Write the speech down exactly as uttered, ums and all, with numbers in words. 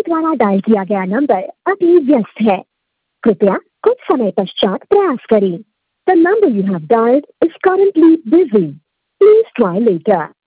द्वारा डायल किया गया नंबर अभी व्यस्त है। कृपया कुछ समय पश्चात प्रयास करें। The number you have dialed is currently busy. Please try later.